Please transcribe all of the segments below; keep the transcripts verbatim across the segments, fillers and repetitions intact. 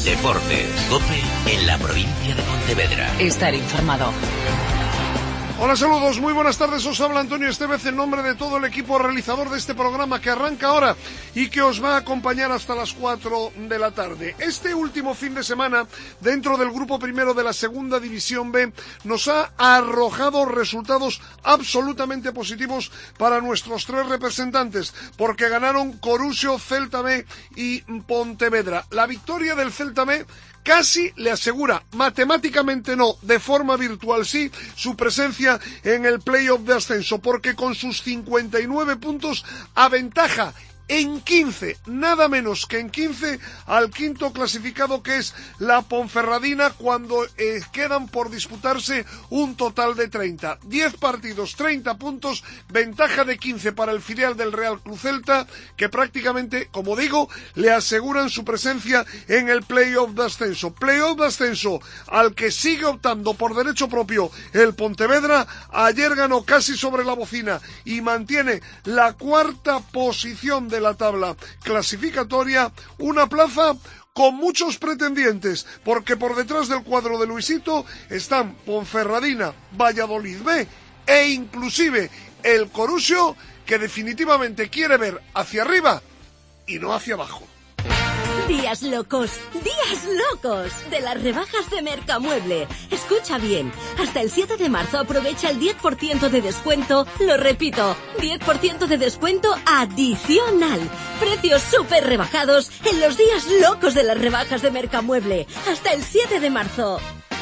Deportes, COPE en la provincia de Pontevedra. Estar informado. Hola, saludos, muy buenas tardes, os habla Antonio Estevez en nombre de todo el equipo realizador de este programa que arranca ahora y que os va a acompañar hasta las cuatro de la tarde. Este último fin de semana, dentro del grupo primero de la segunda división B, nos ha arrojado resultados absolutamente positivos para nuestros tres representantes, porque ganaron Corusio, Celta B y Pontevedra. La victoria del Celta B casi le asegura, matemáticamente no, de forma virtual sí, su presencia en el playoff de ascenso, porque con sus cincuenta y nueve puntos aventaja en quince, nada menos que en quince, al quinto clasificado, que es la Ponferradina, cuando eh, quedan por disputarse un total de treinta. diez partidos, treinta puntos, ventaja de quince para el filial del Real Club Celta, que prácticamente, como digo, le aseguran su presencia en el playoff de ascenso. Playoff de ascenso al que sigue optando por derecho propio el Pontevedra. Ayer ganó casi sobre la bocina y mantiene la cuarta posición de de la tabla clasificatoria, una plaza con muchos pretendientes, porque por detrás del cuadro de Luisito están Ponferradina, Valladolid B e inclusive el Corusio, que definitivamente quiere ver hacia arriba y no hacia abajo. Días locos, días locos de las rebajas de Mercamueble. Escucha bien, hasta el siete de marzo aprovecha el diez por ciento de descuento, lo repito, diez por ciento de descuento adicional. Precios súper rebajados en los días locos de las rebajas de Mercamueble, hasta el siete de marzo.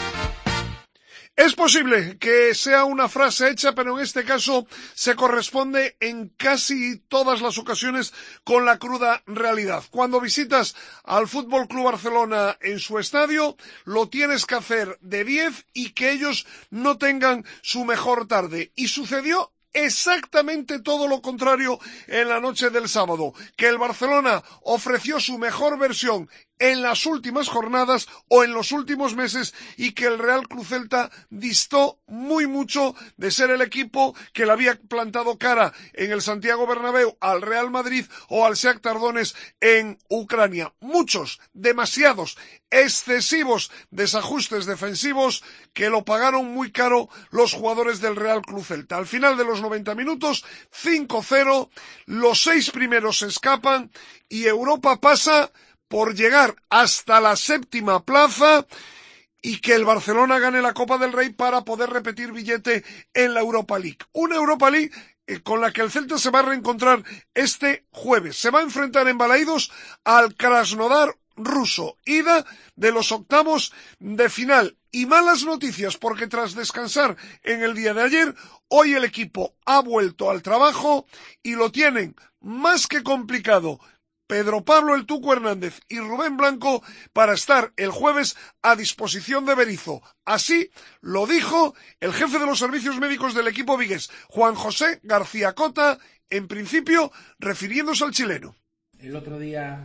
Es posible que sea una frase hecha, pero en este caso se corresponde en casi todas las ocasiones con la cruda realidad. Cuando visitas al Fútbol Club Barcelona en su estadio, lo tienes que hacer de diez y que ellos no tengan su mejor tarde. Y sucedió exactamente todo lo contrario en la noche del sábado, que el Barcelona ofreció su mejor versión en las últimas jornadas o en los últimos meses, y que el Real Club Celta distó muy mucho de ser el equipo que le había plantado cara en el Santiago Bernabéu al Real Madrid o al Shakhtar Donetsk en Ucrania. Muchos, demasiados, excesivos desajustes defensivos que lo pagaron muy caro los jugadores del Real Club Celta. Al final de los noventa minutos, cinco cero, los seis primeros se escapan y Europa pasa por llegar hasta la séptima plaza y que el Barcelona gane la Copa del Rey para poder repetir billete en la Europa League. Una Europa League con la que el Celta se va a reencontrar este jueves. Se va a enfrentar en Balaidos al Krasnodar ruso, ida de los octavos de final. Y malas noticias, porque tras descansar en el día de ayer, hoy el equipo ha vuelto al trabajo y lo tienen más que complicado Pedro Pablo el Tucu Hernández y Rubén Blanco para estar el jueves a disposición de Berizzo. Así lo dijo el jefe de los servicios médicos del equipo vigués, Juan José García Cota, en principio refiriéndose al chileno. El otro día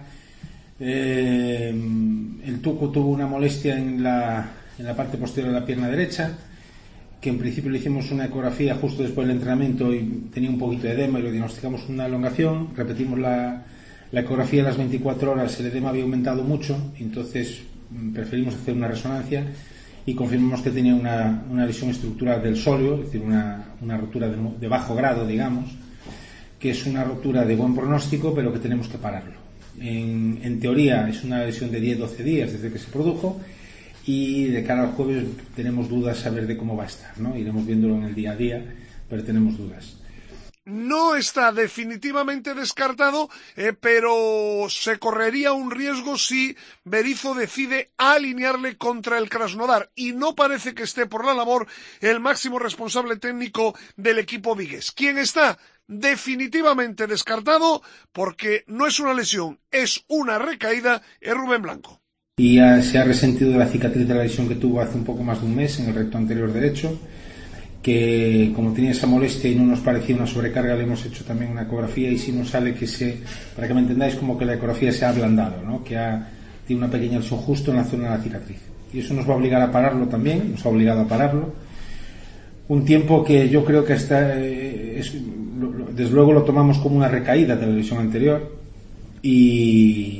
eh, el Tucu tuvo una molestia en la, en la parte posterior de la pierna derecha, que en principio le hicimos una ecografía justo después del entrenamiento y tenía un poquito de edema y le diagnosticamos una elongación. Repetimos la La ecografía de las veinticuatro horas, el edema había aumentado mucho, entonces preferimos hacer una resonancia y confirmamos que tenía una, una lesión estructural del sóleo, es decir, una, una rotura de, de bajo grado, digamos, que es una rotura de buen pronóstico, pero que tenemos que pararlo. En, en teoría es una lesión de diez a doce días desde que se produjo, y de cara al jueves tenemos dudas a ver de cómo va a estar, ¿no? Iremos viéndolo en el día a día, pero tenemos dudas. No está definitivamente descartado, eh, pero se correría un riesgo si Berizzo decide alinearle contra el Krasnodar, y no parece que esté por la labor el máximo responsable técnico del equipo vigués. ¿Quién está? Definitivamente descartado, porque no es una lesión, es una recaída, es Rubén Blanco. Y ya se ha resentido de la cicatriz de la lesión que tuvo hace un poco más de un mes en el recto anterior derecho, que como tenía esa molestia y no nos parecía una sobrecarga, le hemos hecho también una ecografía y sí nos sale que se, para que me entendáis, como que la ecografía se ha ablandado, ¿no? Que ha, tiene una pequeña lesión justo en la zona de la cicatriz, y eso nos va a obligar a pararlo también, nos ha obligado a pararlo un tiempo que yo creo que está, eh, es, lo, lo, desde luego lo tomamos como una recaída de la lesión anterior, y,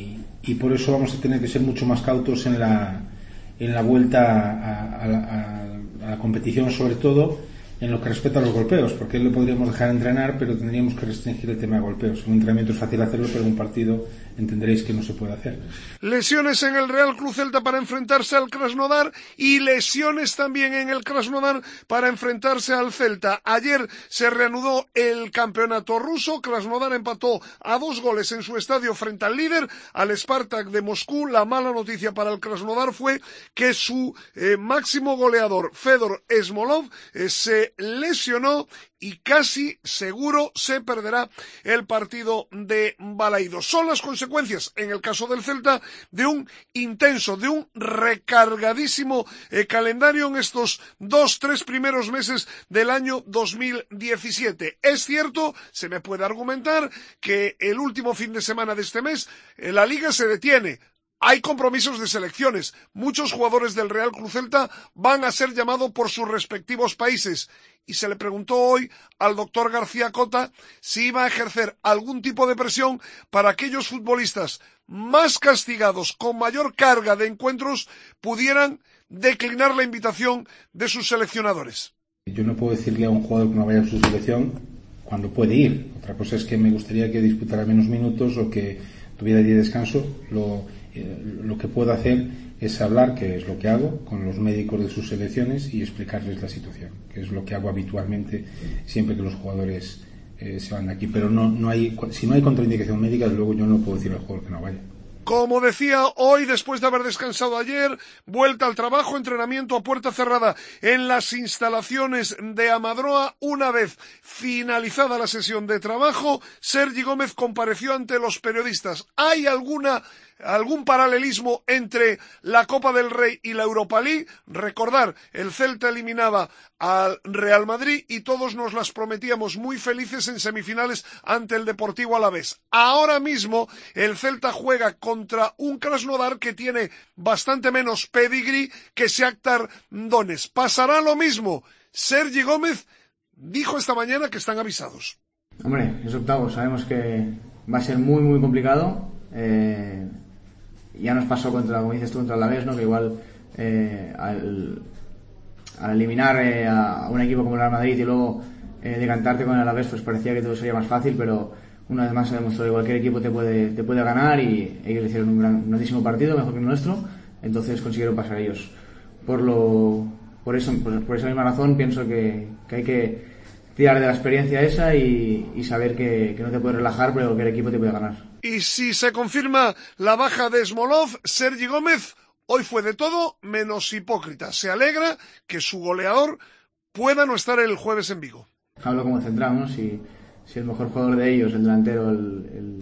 y por eso vamos a tener que ser mucho más cautos en la, en la vuelta a, a, a, a la competición, sobre todo en lo que respecta a los golpeos, porque lo podríamos dejar entrenar, pero tendríamos que restringir el tema de golpeos. En un entrenamiento es fácil hacerlo, pero en un partido entenderéis que no se puede hacer. Lesiones en el Real Club Celta para enfrentarse al Krasnodar y lesiones también en el Krasnodar para enfrentarse al Celta. Ayer se reanudó el campeonato ruso. Krasnodar empató a dos goles en su estadio frente al líder, al Spartak de Moscú. La mala noticia para el Krasnodar fue que su eh, máximo goleador, Fedor Smolov, eh, se lesionó y casi seguro se perderá el partido de Balaidos. Son las consecuencias, en el caso del Celta, de un intenso, de un recargadísimo eh, calendario en estos dos, tres primeros meses del año dos mil diecisiete. Es cierto, se me puede argumentar que el último fin de semana de este mes eh, la Liga se detiene. Hay compromisos de selecciones. Muchos jugadores del Real Club Celta van a ser llamados por sus respectivos países. Y se le preguntó hoy al doctor García Cota si iba a ejercer algún tipo de presión para aquellos futbolistas más castigados, con mayor carga de encuentros, pudieran declinar la invitación de sus seleccionadores. Yo no puedo decirle a un jugador que no vaya a su selección cuando puede ir. Otra cosa es que me gustaría que disputara menos minutos o que tuviera día de descanso. Lo Lo que puedo hacer es hablar, que es lo que hago, con los médicos de sus selecciones y explicarles la situación, que es lo que hago habitualmente siempre que los jugadores eh, se van de aquí. Pero no, no hay, si no hay contraindicación médica, luego yo no puedo decir al jugador que no vaya. Como decía hoy, después de haber descansado ayer, vuelta al trabajo, entrenamiento a puerta cerrada en las instalaciones de Amadroa. Una vez finalizada la sesión de trabajo, Sergi Gómez compareció ante los periodistas. ¿Hay alguna algún paralelismo entre la Copa del Rey y la Europa League? Recordar, el Celta eliminaba al Real Madrid y todos nos las prometíamos muy felices en semifinales ante el Deportivo Alavés. Ahora mismo el Celta juega contra un Krasnodar que tiene bastante menos pedigrí que Shakhtar Donetsk. ¿Pasará lo mismo? Sergi Gómez dijo esta mañana que están avisados. Hombre, es octavo, sabemos que va a ser muy muy complicado. Eh... Ya nos pasó contra, como dices tú, contra el Alavés, ¿no? Que igual eh, al, al eliminar eh, a un equipo como el Real Madrid y luego eh, decantarte con el Alavés, pues parecía que todo sería más fácil, pero una vez más se demostró que cualquier equipo te puede, te puede ganar y ellos hicieron un gran, un grandísimo partido, mejor que el nuestro, entonces consiguieron pasar ellos. Por lo, por eso, por, por esa misma razón pienso que, que hay que tirar de la experiencia esa y, y saber que, que no te puedes relajar, pero que el equipo te puede ganar. Y si se confirma la baja de Smolov, Sergi Gómez hoy fue de todo menos hipócrita. Se alegra que su goleador pueda no estar el jueves en Vigo. Hablo como central, ¿no? Si, si el mejor jugador de ellos, el delantero, el, el,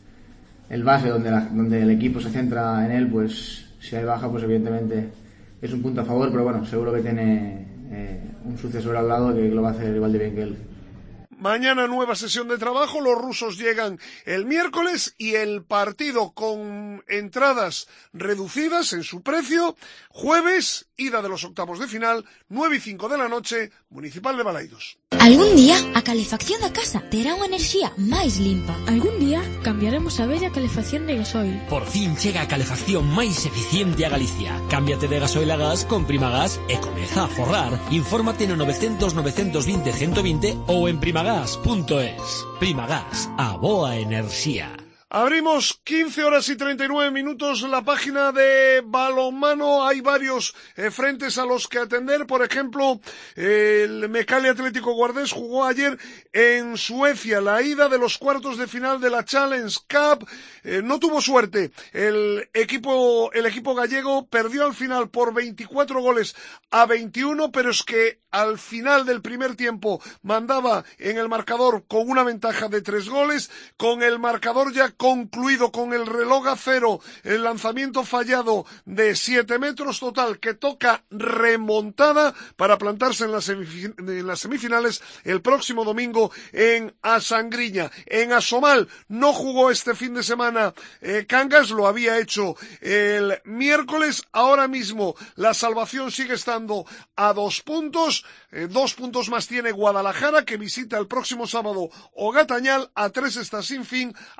el base donde, la, donde el equipo se centra en él, pues si hay baja, pues evidentemente es un punto a favor, pero bueno, seguro que tiene eh, un sucesor al lado que lo va a hacer igual de bien que él. Mañana nueva sesión de trabajo, los rusos llegan el miércoles y el partido con entradas reducidas en su precio, jueves, ida de los octavos de final, nueve y cinco de la noche, Municipal de Balaidos. Algún día a calefacción da casa terá unha enerxía máis limpa. Algún día cambiaremos a bella calefacción de gasoil. Por fin chega a calefacción máis eficiente a Galicia. Cámbiate de gasoil a gas con Primagas e comeza a forrar. Infórmate no novecientos novecientos vinte ciento vinte ou en primagas punto es. Primagas, a boa enerxía. Abrimos quince horas y treinta y nueve minutos la página de balonmano. Hay varios eh, frentes a los que atender. Por ejemplo, eh, el Mecalia Atlético Guardés jugó ayer en Suecia la ida de los cuartos de final de la Challenge Cup. Eh, no tuvo suerte. El equipo, el equipo gallego perdió al final por veinticuatro goles a veintiuno, pero es que al final del primer tiempo mandaba en el marcador con una ventaja de tres goles, con el marcador ya concluido, con el reloj a cero, el lanzamiento fallado de siete metros, total que toca remontada para plantarse en las, semifin- en las semifinales el próximo domingo en Asangriña. En Asomal no jugó este fin de semana eh, Cangas, lo había hecho el miércoles. Ahora mismo la salvación sigue estando a dos puntos, eh, dos puntos más tiene Guadalajara, que visita el próximo sábado Ogatañal, a tres está Sinfín, a cuatro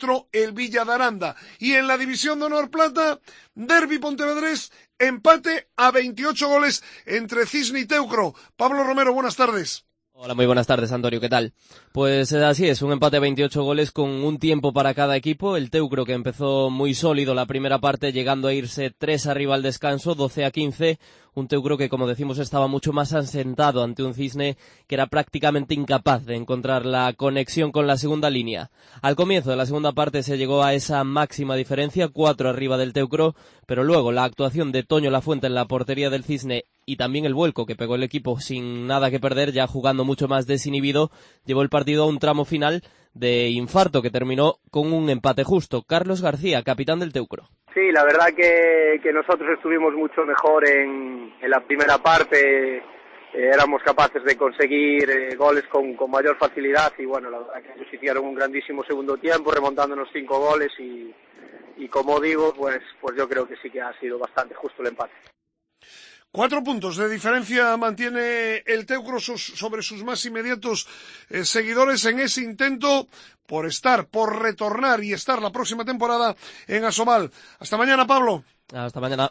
cuatro el Villa de Aranda. Y en la División de Honor Plata, Derbi Pontevedrés, empate a veintiocho goles entre Cisne y Teucro. Pablo Romero, buenas tardes. Hola, muy buenas tardes, Antonio, ¿qué tal? Pues así es, un empate a veintiocho goles con un tiempo para cada equipo. El Teucro, que empezó muy sólido la primera parte, llegando a irse tres arriba al descanso, doce a quince. Un Teucro que, como decimos, estaba mucho más asentado ante un Cisne que era prácticamente incapaz de encontrar la conexión con la segunda línea. Al comienzo de la segunda parte se llegó a esa máxima diferencia, cuatro arriba del Teucro, pero luego la actuación de Toño Lafuente en la portería del Cisne y también el vuelco que pegó el equipo sin nada que perder, ya jugando mucho más desinhibido, llevó el partido a un tramo final de infarto que terminó con un empate justo. Carlos García, capitán del Teucro. Sí, la verdad que, que nosotros estuvimos mucho mejor en, en la primera parte, eh, éramos capaces de conseguir eh, goles con, con mayor facilidad y bueno, la verdad que ellos hicieron un grandísimo segundo tiempo remontándonos cinco goles y, y como digo, pues, pues yo creo que sí que ha sido bastante justo el empate. Cuatro puntos de diferencia mantiene el Teucro sobre sus más inmediatos eh, seguidores en ese intento por estar, por retornar y estar la próxima temporada en Asobal. Hasta mañana, Pablo. Hasta mañana.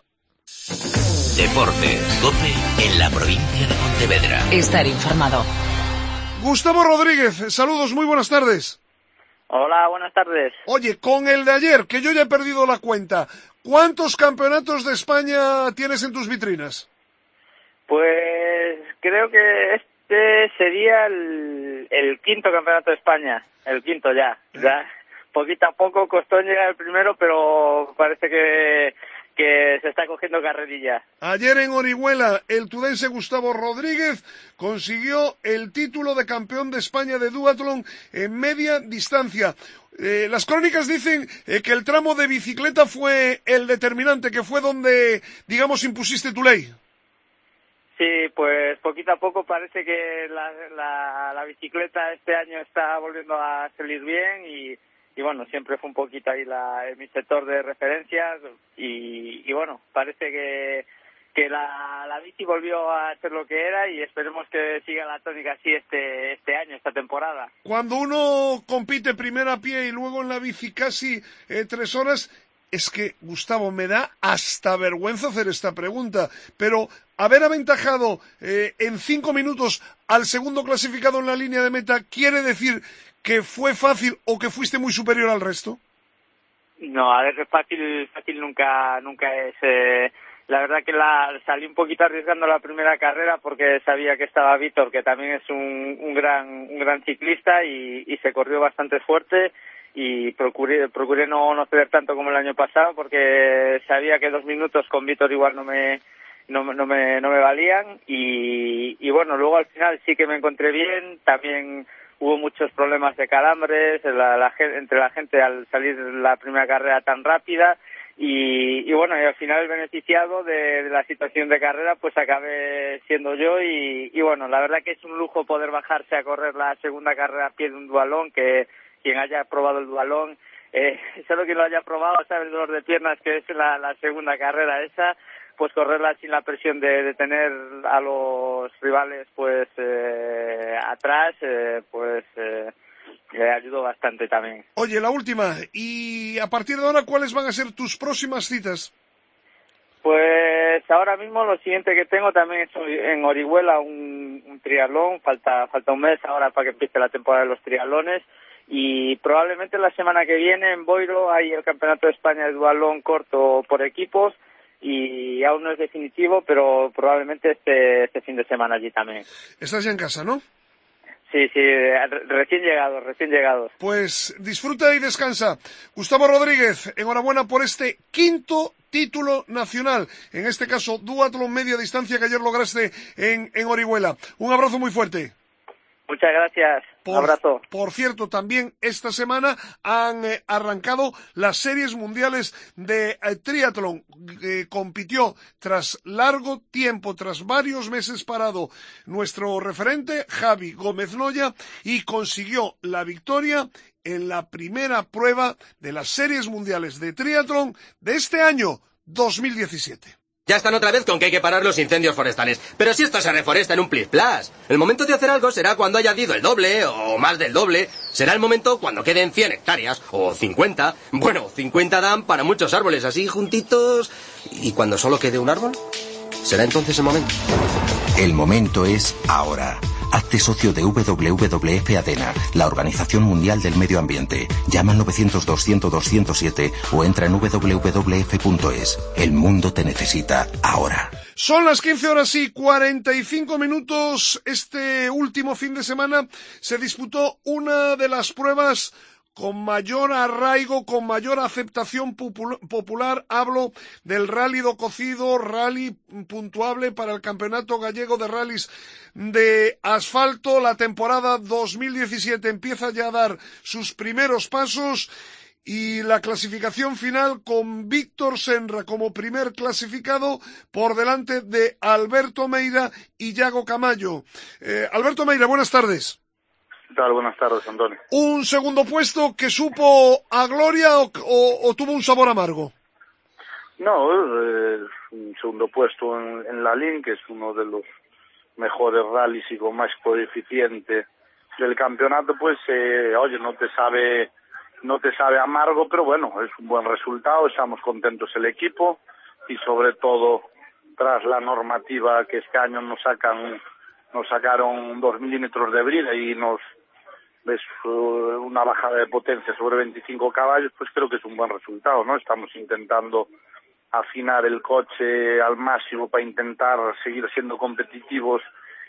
Deportes, COPE en la provincia de Pontevedra. Estar informado. Gustavo Rodríguez, saludos, muy buenas tardes. Hola, buenas tardes. Oye, con el de ayer, que yo ya he perdido la cuenta, ¿cuántos campeonatos de España tienes en tus vitrinas? Pues creo que este sería el, el quinto campeonato de España, el quinto ya. Ya poquito a poco costó llegar el primero, pero parece que, que se está cogiendo carrerilla. Ayer en Orihuela, el tudense Gustavo Rodríguez consiguió el título de campeón de España de duatlón en media distancia. Eh, las crónicas dicen eh, que el tramo de bicicleta fue el determinante, que fue donde, digamos, impusiste tu ley. Sí, pues poquito a poco parece que la, la, la bicicleta este año está volviendo a salir bien y, y bueno, siempre fue un poquito ahí la, mi sector de referencias y, y bueno, parece que, que la, la bici volvió a ser lo que era y esperemos que siga la tónica así este, este año, esta temporada. Cuando uno compite primero a pie y luego en la bici casi eh, tres horas, es que, Gustavo, me da hasta vergüenza hacer esta pregunta, pero haber aventajado eh, en cinco minutos al segundo clasificado en la línea de meta, ¿quiere decir que fue fácil o que fuiste muy superior al resto? No, a ver, fácil, fácil nunca, nunca es. Eh, la verdad que la salí un poquito arriesgando la primera carrera porque sabía que estaba Víctor, que también es un, un gran, un gran ciclista y, y se corrió bastante fuerte. Y procuré, procuré no, no ceder tanto como el año pasado porque sabía que dos minutos con Víctor igual no me no, no me no me valían y, y bueno, luego al final sí que me encontré bien, también hubo muchos problemas de calambres la, la, entre la gente al salir la primera carrera tan rápida y, y bueno, y al final el beneficiado de, de la situación de carrera pues acabé siendo yo y, y bueno, la verdad que es un lujo poder bajarse a correr la segunda carrera a pie de un dualón que quien haya probado el dualón, eh, solo quien lo haya probado sabe el dolor de piernas que es la, la segunda carrera esa, pues correrla sin la presión de, de tener a los rivales pues eh, atrás, eh, pues eh, le ayudó bastante también. Oye, la última, y a partir de ahora, ¿cuáles van a ser tus próximas citas? Pues ahora mismo lo siguiente que tengo también es en Orihuela un, un triatlón, falta, falta un mes ahora para que empiece la temporada de los triatlones. Y probablemente la semana que viene en Boiro hay el Campeonato de España de dualón corto por equipos y aún no es definitivo, pero probablemente este, este fin de semana allí también. Estás ya en casa, ¿no? Sí, sí, recién llegados, recién llegados. Pues disfruta y descansa. Gustavo Rodríguez, enhorabuena por este quinto título nacional, en este caso duatlón media distancia que ayer lograste en, en Orihuela. Un abrazo muy fuerte. Muchas gracias. Por, Un abrazo. Por cierto, también esta semana han eh, arrancado las series mundiales de eh, triatlón. Eh, compitió tras largo tiempo, tras varios meses parado, nuestro referente Javi Gómez Noya y consiguió la victoria en la primera prueba de las series mundiales de triatlón de este año dos mil diecisiete. Ya están otra vez con que hay que parar los incendios forestales. Pero si esto se reforesta en un plis-plas. El momento de hacer algo será cuando haya ardido el doble o más del doble. Será el momento cuando queden cien hectáreas o cincuenta. Bueno, cincuenta dan para muchos árboles así juntitos. ¿Y cuando solo quede un árbol? ¿Será entonces el momento? El momento es ahora. Hazte socio de W W F ADENA, la Organización Mundial del Medio Ambiente. Llama al novecientos doscientos doscientos siete o entra en w w f punto es. El mundo te necesita ahora. Son las quince horas y cuarenta y cinco minutos. Este último fin de semana se disputó una de las pruebas con mayor arraigo, con mayor aceptación popular. Hablo del Rally do Cocido, rally puntuable para el Campeonato Gallego de Rallys de Asfalto. La temporada dos mil diecisiete empieza ya a dar sus primeros pasos y la clasificación final con Víctor Senra como primer clasificado por delante de Alberto Meira y Yago Camayo. Eh, Alberto Meira, buenas tardes. ¿Qué tal? Buenas tardes, Antonio. ¿Un segundo puesto que supo a gloria o, o, o tuvo un sabor amargo? No, eh, un segundo puesto en, en la Lin, que es uno de los mejores rallies y con más coeficiente del campeonato, pues, eh, oye, no te sabe, no te sabe amargo, pero bueno, es un buen resultado, estamos contentos el equipo y sobre todo tras la normativa que este año nos sacan, nos sacaron dos milímetros de brida y nos ves una bajada de potencia sobre veinticinco caballos, pues creo que es un buen resultado, ¿no? Estamos intentando afinar el coche al máximo para intentar seguir siendo competitivos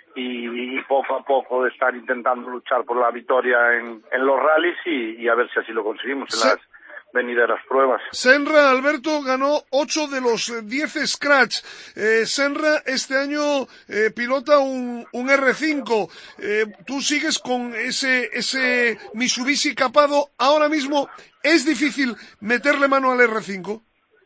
y, y poco a poco estar intentando luchar por la victoria en, en los rallies y, y a ver si así lo conseguimos en sí. las venideras pruebas. Senra, Alberto, ganó ocho de los diez Scratch. Eh, Senra este año eh, pilota un, un R cinco. Eh, tú sigues con ese, ese Mitsubishi capado. Ahora mismo, ¿es difícil meterle mano al R cinco?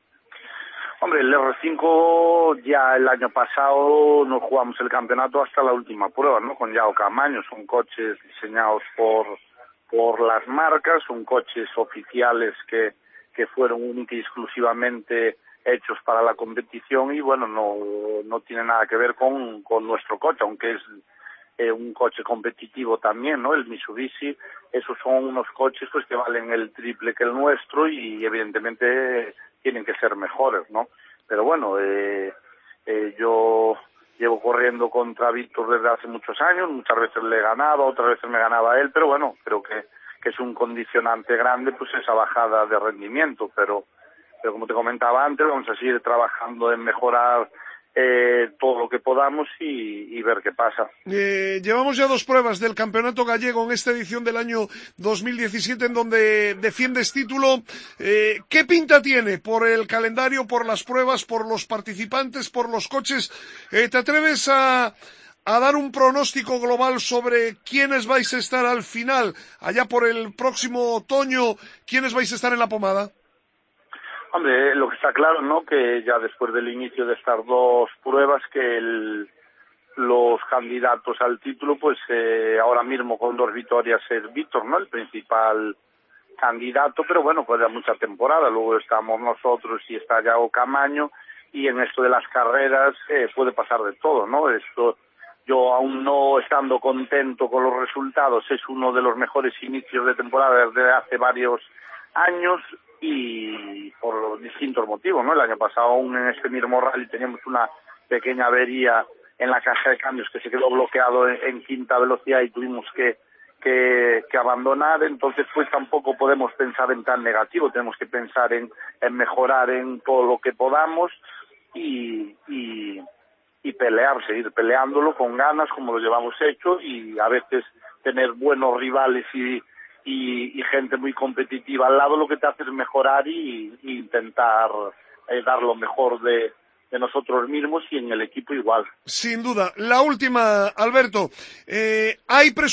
Hombre, el R cinco ya el año pasado nos jugamos el campeonato hasta la última prueba, ¿no? Con Yago Camayo. Son coches diseñados por por las marcas, son coches oficiales que, que fueron única y exclusivamente hechos para la competición y bueno, no, no tiene nada que ver con, con nuestro coche, aunque es eh, un coche competitivo también, ¿no? El Mitsubishi, esos son unos coches pues que valen el triple que el nuestro y evidentemente tienen que ser mejores, ¿no? Pero bueno, eh, eh, yo llevo corriendo contra Víctor desde hace muchos años, muchas veces le he ganado, otras veces me ganaba él, pero bueno, creo que, que es un condicionante grande pues esa bajada de rendimiento, pero, pero como te comentaba antes, vamos a seguir trabajando en mejorar eh, todo lo que podamos y, y ver qué pasa. Eh, llevamos ya dos pruebas del Campeonato Gallego en esta edición del año dos mil diecisiete en donde defiendes título. Eh, ¿Qué pinta tiene por el calendario, por las pruebas, por los participantes, por los coches? Eh, ¿Te atreves a, a dar un pronóstico global sobre quiénes vais a estar al final, allá por el próximo otoño, quiénes vais a estar en la pomada? Hombre, lo que está claro, ¿no?, que ya después del inicio de estas dos pruebas, que el, los candidatos al título, pues eh, ahora mismo con dos victorias es Víctor, ¿no?, el principal candidato, pero bueno, pues ya mucha temporada, luego estamos nosotros y está Yago Camayo, y en esto de las carreras eh, puede pasar de todo, ¿no? Esto, yo aún no estando contento con los resultados, es uno de los mejores inicios de temporada desde hace varios años, y por distintos motivos, ¿no? El año pasado aún en este mismo rally teníamos una pequeña avería en la caja de cambios que se quedó bloqueado en, en quinta velocidad y tuvimos que, que, que abandonar, entonces pues tampoco podemos pensar en tan negativo, tenemos que pensar en, en mejorar en todo lo que podamos y, y, y pelear, seguir peleándolo con ganas como lo llevamos hecho y a veces tener buenos rivales y Y, y gente muy competitiva al lado, lo que te hace es mejorar y, y intentar eh, dar lo mejor de, de nosotros mismos y en el equipo igual. Sin duda. La última, Alberto. Eh, ¿hay presupuesto